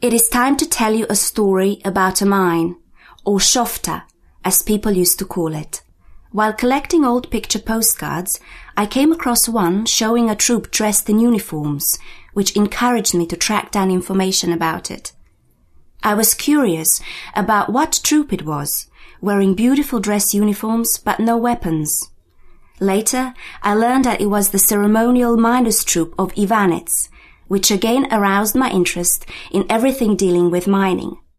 It is time to tell you a story about a mine, or shofta, as people used to call it. While collecting old picture postcards, I came across one showing a troop dressed in uniforms, which encouraged me to track down information about it. I was curious about what troop it was, wearing beautiful dress uniforms but no weapons. Later, I learned that it was the ceremonial miners' troop of Ivanets, which again aroused my interest in everything dealing with mining.